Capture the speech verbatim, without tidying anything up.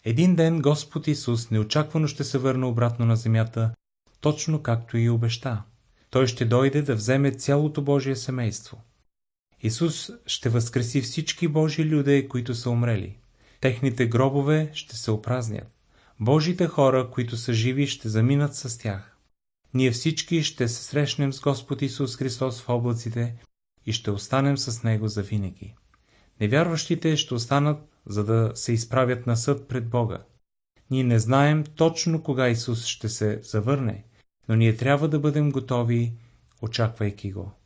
Един ден Господ Исус неочаквано ще се върне обратно на земята, точно както и обеща. Той ще дойде да вземе цялото Божие семейство. Исус ще възкреси всички Божии люде, които са умрели. Техните гробове ще се опразнят. Божите хора, които са живи, ще заминат с тях. Ние всички ще се срещнем с Господ Исус Христос в облаците и ще останем с Него завинаги. Невярващите ще останат, за да се изправят на съд пред Бога. Ние не знаем точно кога Исус ще се завърне, но ние трябва да бъдем готови, очаквайки го.